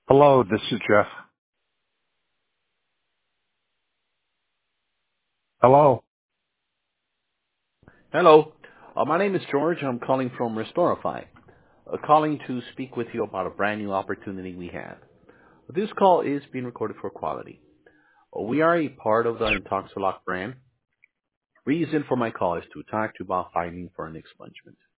Hello, this is Jeff. Hello. Hello. My name is George. I'm calling from Restorify. Calling to speak with you about a brand new opportunity we have. This call is being recorded for quality. We are a part of the Intoxilock brand. Reason for my call is to talk to you about fighting for an expungement.